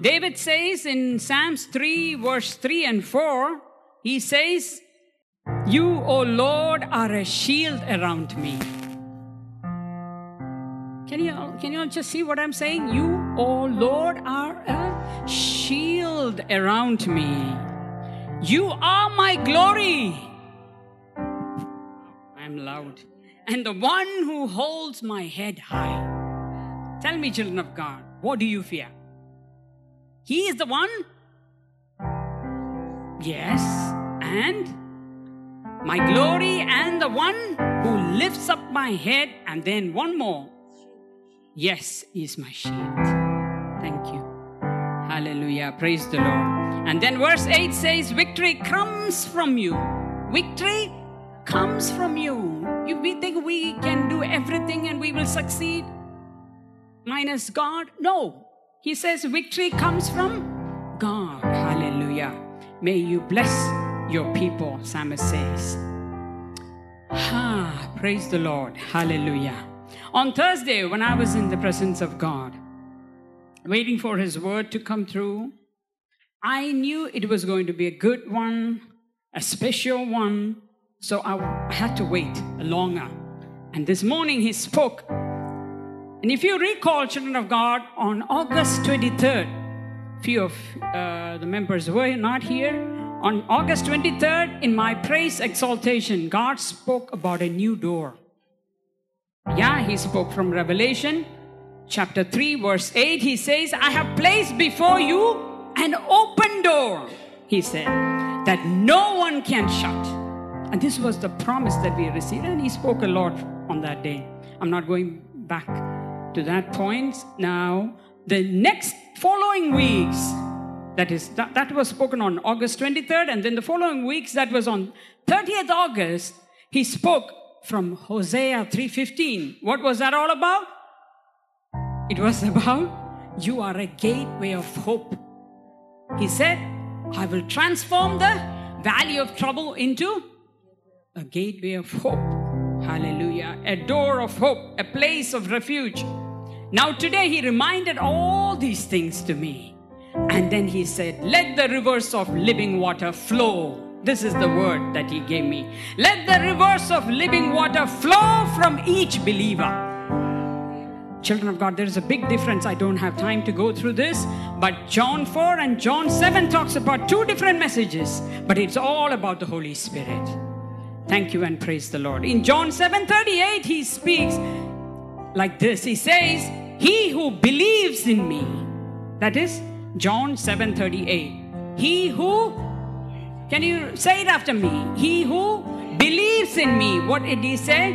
David says in Psalms 3 verse 3 and 4, he says, "You, O Lord, are a shield around me." Can you all just see what I'm saying? You, O Lord, are a shield around me. You are my glory. I'm loud. And the one who holds my head high. Tell me, children of God, what do you fear? He is the one? Yes. And my glory and the one who lifts up my head. And then one more. Yes, he is my shield. Thank you. Hallelujah. Praise the Lord. And then verse 8 says, victory comes from you. Victory comes from you. We think we can do everything and we will succeed minus God? No. He says victory comes from God. Hallelujah. May you bless your people, Psalmist says. Praise the Lord. Hallelujah. On Thursday, when I was in the presence of God, waiting for His word to come through, I knew it was going to be a good one, a special one. So I had to wait longer. And this morning He spoke. And if you recall, children of God, on August 23rd, few of the members were not here. On August 23rd, in my praise exaltation, God spoke about a new door. Yeah, He spoke from Revelation chapter 3 verse 8. He says, I have placed before you an open door, He said, that no one can shut. And this was the promise that we received. And He spoke a lot on that day. I'm not going back to that point. Now, the next following weeks, that was spoken on August 23rd. And then the following weeks, that was on 30th August, He spoke from Hosea 3:15. What was that all about? It was about, you are a gateway of hope. He said, I will transform the valley of trouble into a gateway of hope. Hallelujah. A door of hope, a place of refuge. Now today He reminded all these things to me. And then He said, let the rivers of living water flow. This is the word that He gave me. Let the rivers of living water flow from each believer. Children of God, there is a big difference. I don't have time to go through this. But John 4 and John 7 talks about two different messages. But it's all about the Holy Spirit. Thank you and praise the Lord. In John 7:38, He speaks like this. He says, he who believes in me. That is John 7:38. He who, can you say it after me? He who believes in me. What did He say?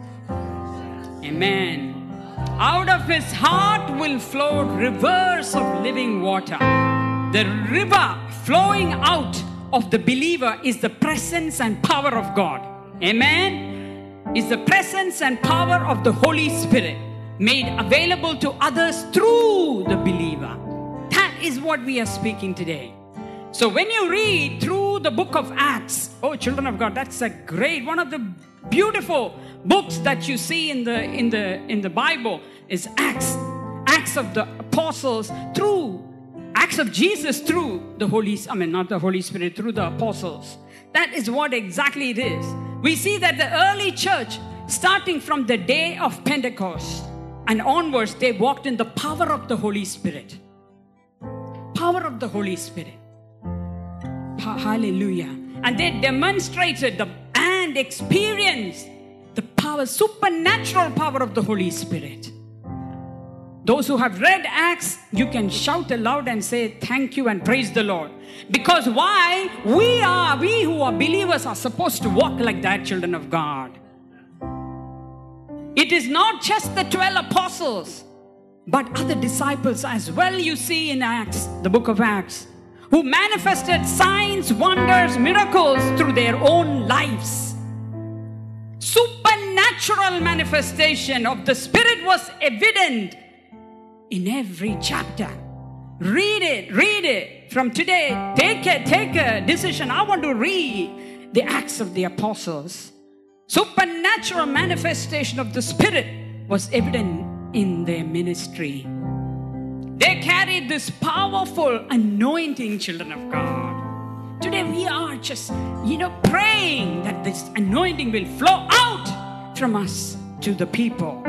Amen. Out of his heart will flow rivers of living water. The river flowing out of the believer is the presence and power of God. Amen. Is the presence and power of the Holy Spirit made available to others through the believer. That is what we are speaking today. So when you read through the book of Acts, oh children of God, that's a great, one of the beautiful books that you see in the Bible is Acts. Acts of the apostles through Acts of Jesus through the not the Holy Spirit, through the apostles. That is what exactly it is. We see that the early church, starting from the day of Pentecost and onwards, they walked in the power of the Holy Spirit. Power of the Holy Spirit. Hallelujah. And they demonstrated and experienced the power, supernatural power of the Holy Spirit. Those who have read Acts, you can shout aloud and say thank you and praise the Lord. Because why? We who are believers are supposed to walk like that, children of God. It is not just the 12 apostles, but other disciples as well, you see in Acts, the book of Acts, who manifested signs, wonders, miracles through their own lives. Supernatural manifestation of the Spirit was evident in every chapter. Read it from today. Take a decision. I want to read the Acts of the Apostles. Supernatural manifestation of the Spirit was evident in their ministry. They carried this powerful anointing, children of God. Today we are just, praying that this anointing will flow out from us to the people.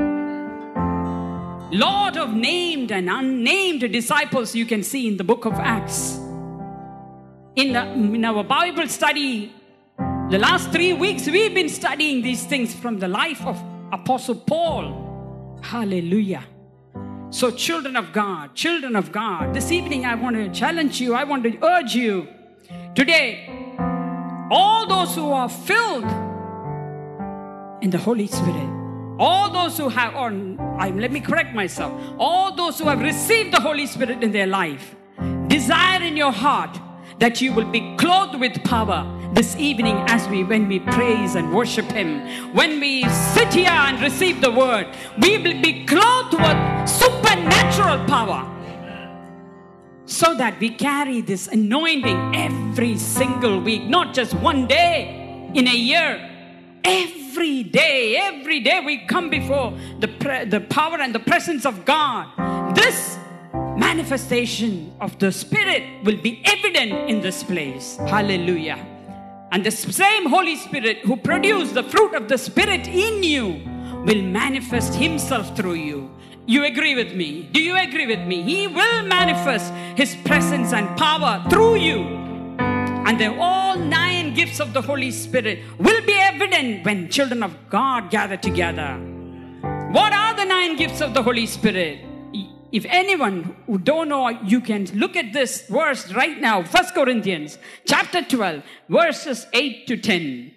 Lot of named and unnamed disciples you can see in the book of Acts. In our Bible study, the last 3 weeks, we've been studying these things from the life of Apostle Paul. Hallelujah. So children of God, this evening I want to challenge you, I want to urge you. Today, all those who are filled in the Holy Spirit, all those who have, let me correct myself, all those who have received the Holy Spirit in their life, desire in your heart that you will be clothed with power this evening when we praise and worship Him. When we sit here and receive the word, we will be clothed with supernatural power, so that we carry this anointing every single week, not just one day in a year. Every day we come before the power and the presence of God. This manifestation of the Spirit will be evident in this place. Hallelujah. And the same Holy Spirit who produced the fruit of the Spirit in you will manifest Himself through you. You agree with me? Do you agree with me? He will manifest His presence and power through you. And all 9 gifts of the Holy Spirit will be evident when children of God gather together. What are the 9 gifts of the Holy Spirit? If anyone who don't know, you can look at this verse right now. 1 Corinthians chapter 12, verses 8 to 10.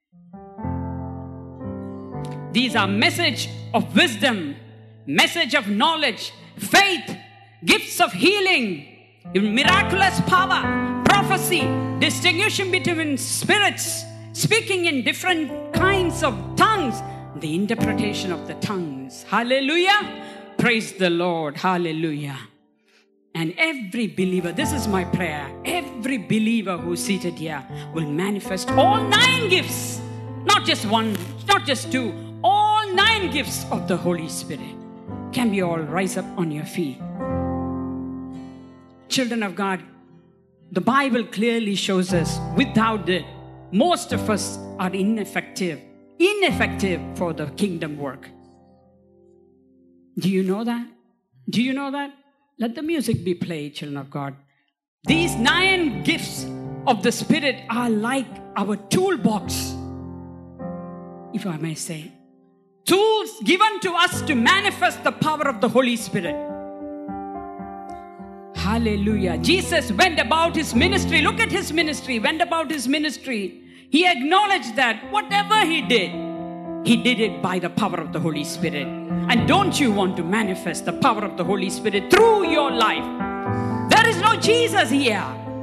These are message of wisdom, message of knowledge, faith, gifts of healing, miraculous power, prophecy, distinguishing between spirits, speaking in different kinds of tongues, the interpretation of the tongues. Hallelujah. Praise the Lord. Hallelujah. And every believer, this is my prayer, every believer who's seated here will manifest all 9 gifts. Not just 1, not just 2, all 9 gifts of the Holy Spirit. Can we all rise up on your feet? Children of God, the Bible clearly shows us without it, most of us are ineffective for the kingdom work. Do you know that? Do you know that? Let the music be played, children of God. These 9 gifts of the Spirit are like our toolbox, if I may say. Tools given to us to manifest the power of the Holy Spirit. Hallelujah. Jesus went about His ministry. Look at His ministry. Went about His ministry. He acknowledged that whatever He did it by the power of the Holy Spirit. And don't you want to manifest the power of the Holy Spirit through your life? There is no Jesus here.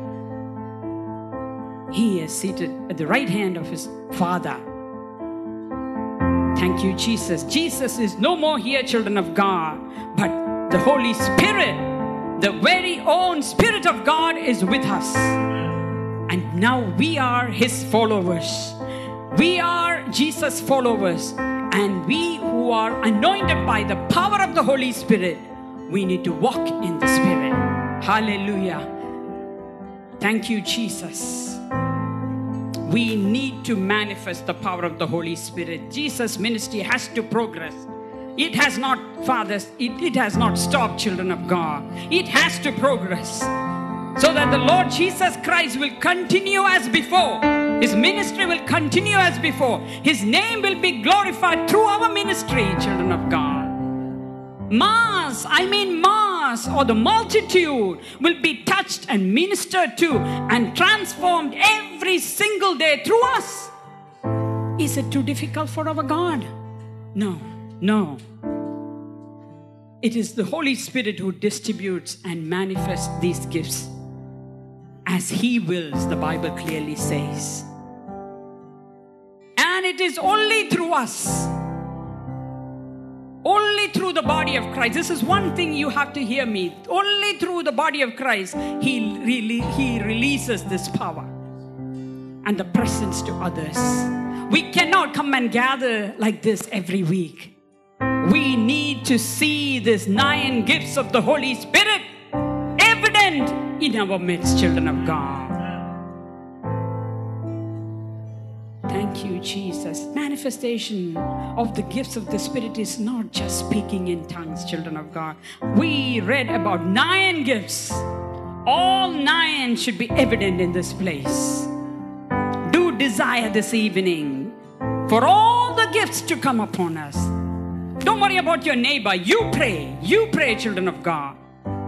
He is seated at the right hand of His Father. Thank you, Jesus. Jesus is no more here, children of God, but the Holy Spirit, the very own Spirit of God is with us. And now we are His followers. We are Jesus' followers. And we who are anointed by the power of the Holy Spirit, we need to walk in the Spirit. Hallelujah. Thank you, Jesus. We need to manifest the power of the Holy Spirit. Jesus' ministry has to progress. It has not, fathers, it has not stopped, children of God. It has to progress, so that the Lord Jesus Christ will continue as before. His ministry will continue as before. His name will be glorified through our ministry, children of God. Mass, or the multitude will be touched and ministered to and transformed every single day through us. Is it too difficult for our God? No. It is the Holy Spirit who distributes and manifests these gifts as He wills, the Bible clearly says. And it is only through us, only through the body of Christ. This is one thing you have to hear me. Only through the body of Christ, He releases this power and the presence to others. We cannot come and gather like this every week. We need to see these 9 gifts of the Holy Spirit evident in our midst, children of God. Thank you, Jesus. Manifestation of the gifts of the Spirit is not just speaking in tongues, children of God. We read about 9 gifts. All 9 should be evident in this place. Do desire this evening for all the gifts to come upon us. Don't worry about your neighbor. You pray. You pray, children of God.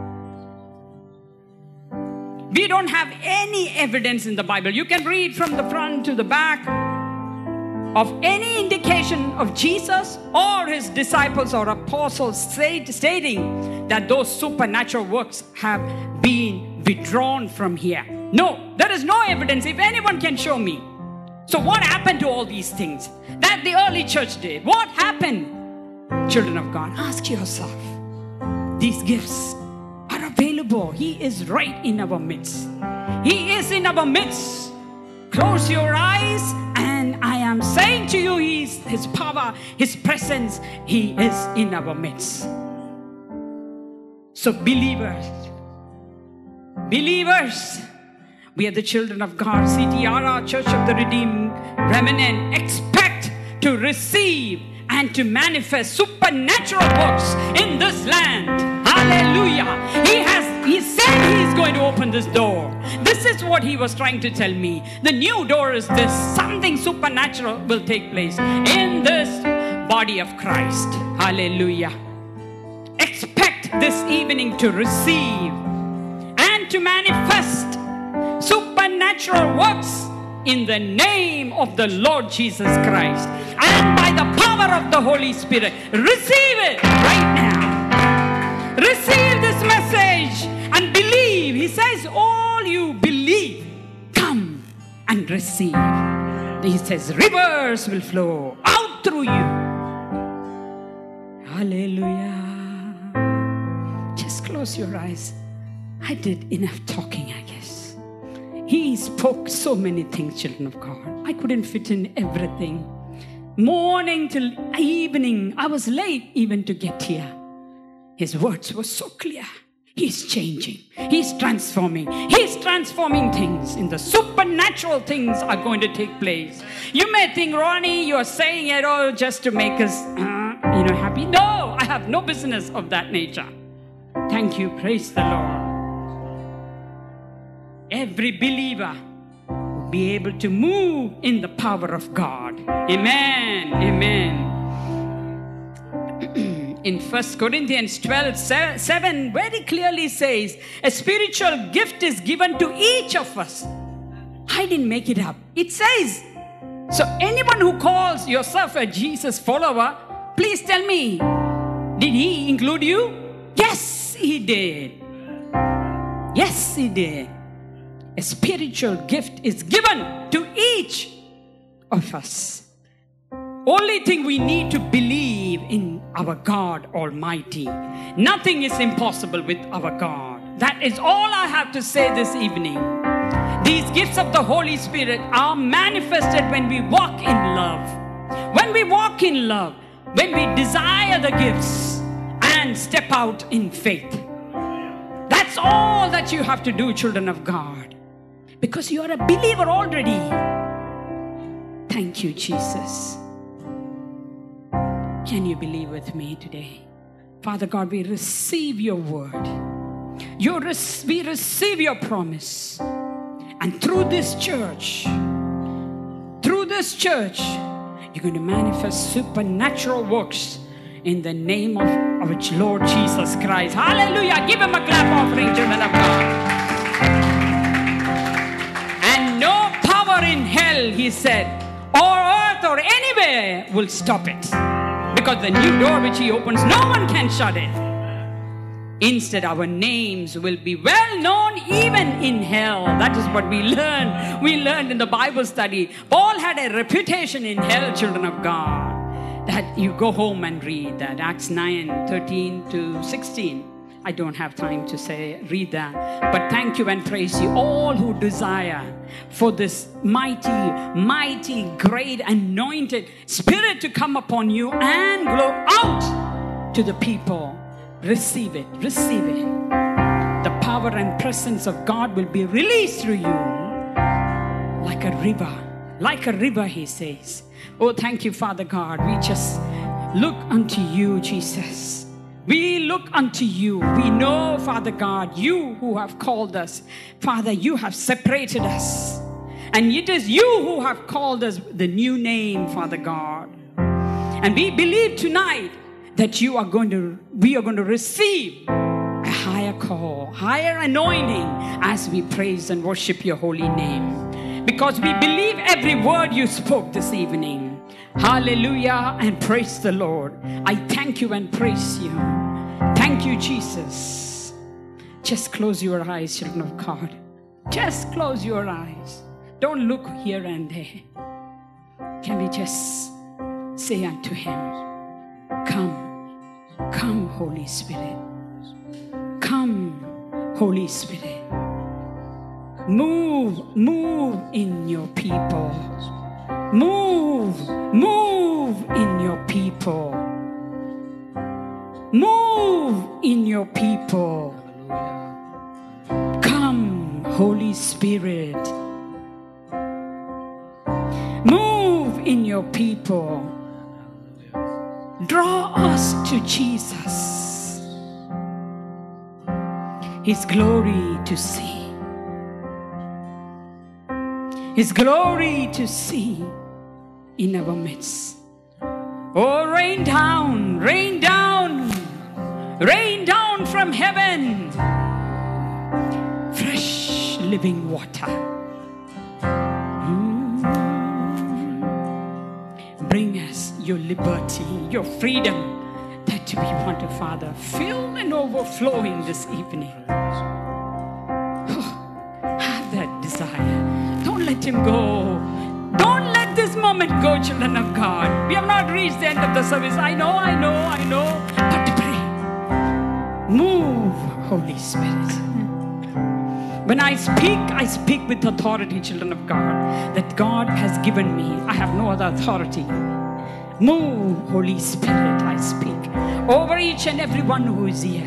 We don't have any evidence in the Bible. You can read from the front to the back of any indication of Jesus or his disciples or apostles stating that those supernatural works have been withdrawn from here. No, there is no evidence. If anyone can show me. So what happened to all these things that the early church did? What happened? Children of God, ask yourself. These gifts are available. He is right in our midst. He is in our midst. Close your eyes, and I am saying to you, his power, his presence, he is in our midst. So believers, we are the children of God. CTRR, Church of the Redeemed Remnant, expect to receive and to manifest supernatural works in this land. Hallelujah. He said he is going to open this door. This is what he was trying to tell me. The new door is this. Something supernatural will take place in this body of Christ. Hallelujah. Expect this evening to receive and to manifest supernatural works in the name of the Lord Jesus Christ. And by the power of the Holy Spirit, receive it right now. Receive this message and believe. He says, all you believe, come and receive. He says, rivers will flow out through you. Hallelujah. Just close your eyes. I did enough talking, I guess. He spoke so many things, children of God. I couldn't fit in everything. Morning till evening, I was late even to get here. His words were so clear. He's changing. He's transforming. He's transforming things. In the supernatural things are going to take place. You may think, Ronnie, you're saying it all just to make us, happy. No, I have no business of that nature. Thank you. Praise the Lord. Every believer will be able to move in the power of God. Amen. Amen. In 1 Corinthians 12:7 very clearly says, a spiritual gift is given to each of us. I didn't make it up. It says, so anyone who calls yourself a Jesus follower, please tell me, did he include you? Yes, he did. Yes, he did. A spiritual gift is given to each of us. Only thing we need to believe in our God Almighty. Nothing is impossible with our God. That is all I have to say this evening. These gifts of the Holy Spirit are manifested when we walk in love. When we walk in love, when we desire the gifts and step out in faith. That's all that you have to do, children of God. Because you are a believer already. Thank you, Jesus. Can you believe with me today? Father God, we receive your word. We receive your promise. And through this church, you're going to manifest supernatural works in the name of our Lord Jesus Christ. Hallelujah. Give him a clap offering, children of God. And no power in hell, he said, or earth or anywhere will stop it. Because the new door which he opens, no one can shut it. Instead, our names will be well known even in hell. That is what we learned. We learned in the Bible study. Paul had a reputation in hell, children of God. That you go home and read that. Acts 9:13 to 16. I don't have time to read that. But thank you and praise you, all who desire for this mighty, great, anointed Spirit to come upon you and go out to the people. Receive it. Receive it. The power and presence of God will be released through you like a river. Like a river, he says. Oh, thank you, Father God. We just look unto you, Jesus. We look unto you. We know, Father God, you who have called us. Father, you have separated us. And it is you who have called us the new name, Father God. And we believe tonight that we are going to receive a higher call, higher anointing as we praise and worship your holy name. Because we believe every word you spoke this evening. Hallelujah, and praise the Lord. I thank you and praise you. Thank you, Jesus. Just close your eyes, children of God. Just close your eyes. Don't look here and there. Can we just say unto him, come, come, Holy Spirit. Come, Holy Spirit. Move in your people. Move in your people. Move in your people. Come, Holy Spirit. Move in your people. Draw us to Jesus. His glory to see. His glory to see in our midst. Oh, rain down, rain down, rain down from heaven. Fresh living water. Bring us your liberty, your freedom that we want to, Father, fill and overflowing this evening. Have that desire. Don't let him go. Don't let this moment go, children of God. We have not reached the end of the service. I know. But pray. Move, Holy Spirit. When I speak with authority, children of God, that God has given me. I have no other authority. Move, Holy Spirit, I speak over each and every one who is here.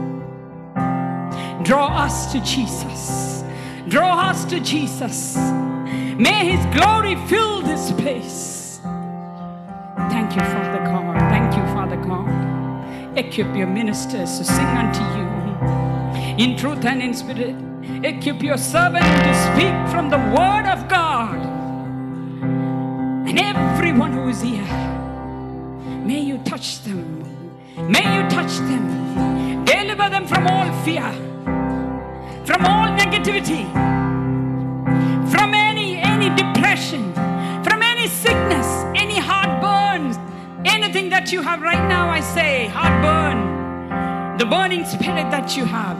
Draw us to Jesus. Draw us to Jesus. May his glory fill this place. Thank you, Father God. Thank you, Father God. Equip your ministers to sing unto you in truth and in spirit. Equip your servant to speak from the word of God. And everyone who is here, may you touch them. May you touch them. Deliver them from all fear, from all negativity, from any depression, from any sickness, any heartburns, anything that you have right now. I say heartburn, the burning spirit that you have.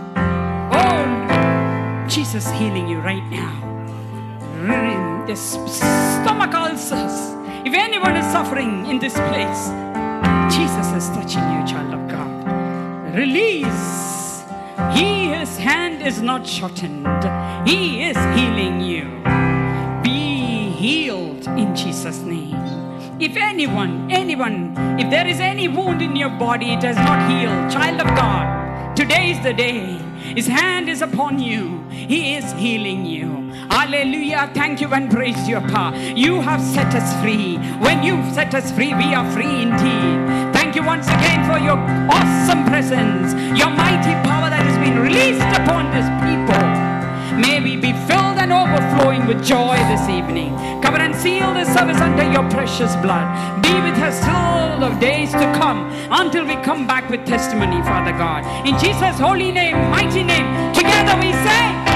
Oh, Jesus healing you right now. The stomach ulcers. If anyone is suffering in this place, Jesus is touching you, child of God. Release. His hand is not shortened. He is healing you. Be healed in Jesus' name. If anyone, if there is any wound in your body, it has not healed. Child of God, today is the day. His hand is upon you. He is healing you. Hallelujah. Thank you and praise your power. You have set us free. When you set us free, we are free indeed. Thank you once again for your awesome presence, your mighty power that has been released upon this people. May we be filled and overflowing with joy this evening. Cover and seal this service under your precious blood. Be with us till of days to come, until we come back with testimony, Father God. In Jesus' holy name, mighty name, together we say,